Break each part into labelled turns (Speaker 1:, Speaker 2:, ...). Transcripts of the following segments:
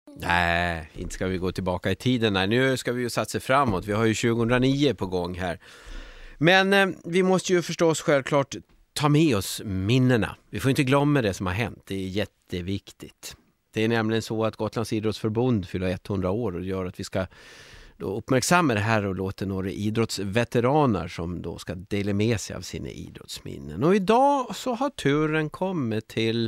Speaker 1: Nej, inte ska vi gå tillbaka i tiden. Nej, nu ska vi ju satsa framåt. Vi har ju 2009 på gång här. Men vi måste ju förstås självklart ta med oss minnena. Vi får inte glömma det som har hänt. Det är jätteviktigt. Det är nämligen så att Gotlands idrottsförbund fyller 100 år och gör att vi ska då uppmärksamma det här och låta några idrottsveteraner som då ska dela med sig av sina idrottsminnen. Och idag så har turen kommit till,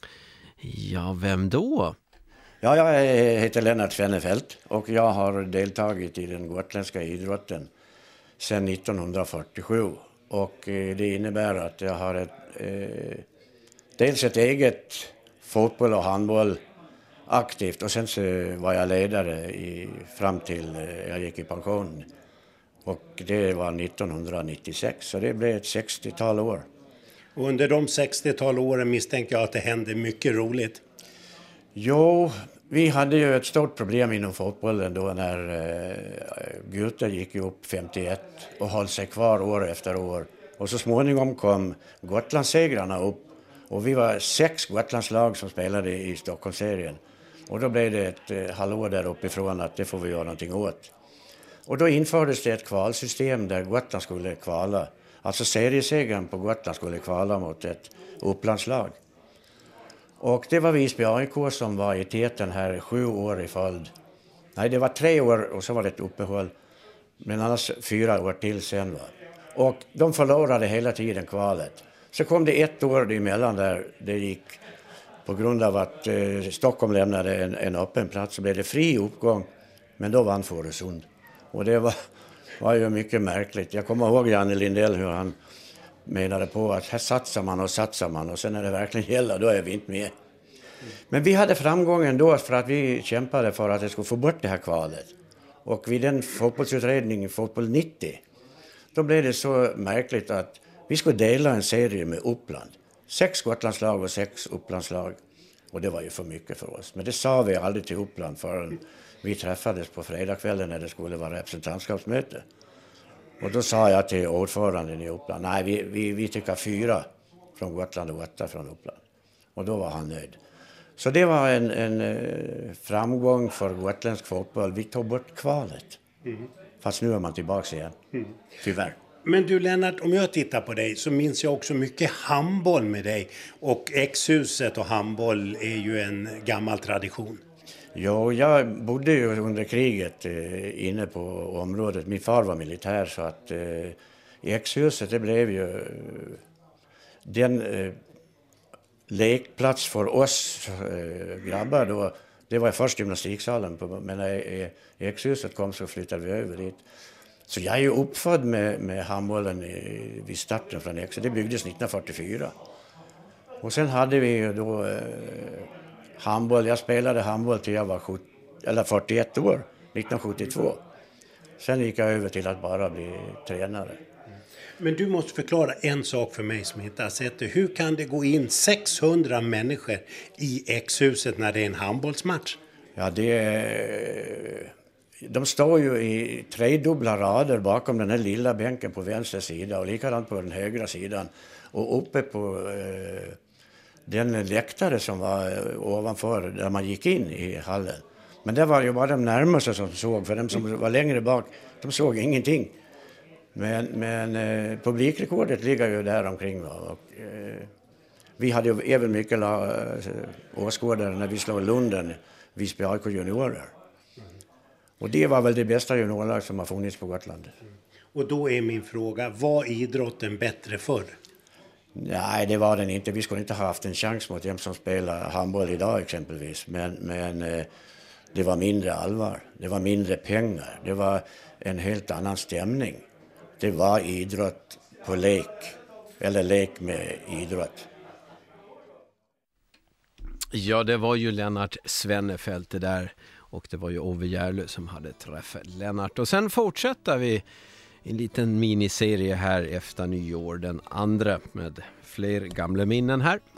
Speaker 1: ja, vem då?
Speaker 2: Ja, jag heter Lennart Svennefelt och jag har deltagit i den gotländska idrotten sedan 1947. Och det innebär att jag har dels ett eget fotboll och handboll aktivt och sen så var jag ledare fram till jag gick i pension. Och det var 1996, så det blev ett 60-tal år.
Speaker 3: Och under de 60-tal åren misstänker jag att det hände mycket roligt.
Speaker 2: Jo, vi hade ju ett stort problem inom fotbollen då när Gute gick upp 51 och höll sig kvar år efter år. Och så småningom kom Gotlandssegrarna upp och vi var 6 Gotlandslag som spelade i Stockholmsserien. Och då blev det ett hallå där uppifrån att det får vi göra någonting åt. Och då infördes det ett kvalsystem där Gotland skulle kvala. Alltså seriesegraren på Gotland skulle kvala mot ett Upplandslag. Och det var Visby AIK som var i täten här 7 år i följd. Nej, det var 3 år och så var det ett uppehåll. Men annars 4 år till sen va. Och de förlorade hela tiden kvalet. Så kom det 1 år emellan där det gick på grund av att Stockholm lämnade en öppen plats så blev det fri uppgång. Men då vann Fårösund. Och det var ju mycket märkligt. Jag kommer ihåg Janne Lindell hur han menade på att här satsar man och sen när det verkligen gäller då är vi inte med. Men vi hade framgången då för att vi kämpade för att det skulle få bort det här kvalet. Och vid den fotbollsutredningen, Fotboll 90, då blev det så märkligt att vi skulle dela en serie med Uppland. 6 Gotlandslag och 6 Upplandslag. Och det var ju för mycket för oss. Men det sa vi aldrig till Uppland förrän vi träffades på fredagskvällen när det skulle vara representantskapsmöte. Och då sa jag till ordföranden i Uppland, nej vi tycker 4 från Gotland och 8 från Uppland. Och då var han nöjd. Så det var en framgång för gotländsk fotboll. Vi tog bort kvalet. Fast nu är man tillbaka igen. Tyvärr.
Speaker 3: Men du Lennart, om jag tittar på dig så minns jag också mycket handboll med dig. Och X-huset och handboll är ju en gammal tradition.
Speaker 2: Jo, jag bodde ju under kriget inne på området. Min far var militär så att i X-huset det blev ju den lekplats för oss grabbar då. Det var först gymnastiksalen men när X-huset kom så flyttade vi över dit. Så jag är ju uppfödd med handbollen vid starten från X. Det byggdes 1944. Och sen hade vi ju då handboll. Jag spelade handboll till jag var 41 år, 1972. Sen gick jag över till att bara bli tränare.
Speaker 3: Men du måste förklara en sak för mig som inte har sett det. Hur kan det gå in 600 människor i X-huset när det är en handbollsmatch?
Speaker 2: Ja, de står ju i 3-dubbla rader bakom den här lilla bänken på vänster sida och likadant på den högra sidan. Och uppe på den läktare som var ovanför där man gick in i hallen. Men det var ju bara de närmaste som såg, för de som var längre bak, de såg ingenting. Men publikrekordet ligger ju där omkring. Och, vi hade ju även mycket åskådare när vi slog Lunden, Visby AIK juniorer. Och det var väl det bästa juniorlag som har funnits på Gotland.
Speaker 3: Och då är min fråga, var idrotten bättre förr?
Speaker 2: Nej, det var den inte. Vi skulle inte ha haft en chans mot dem som spelar handboll idag exempelvis. Men det var mindre allvar. Det var mindre pengar. Det var en helt annan stämning. Det var idrott på lek. Eller lek med idrott.
Speaker 1: Ja, det var ju Lennart Svennefelt det där. Och det var ju Ove Järlö som hade träffat Lennart. Och sen fortsätter vi en liten miniserie här efter nyår, den andra med fler gamla minnen här.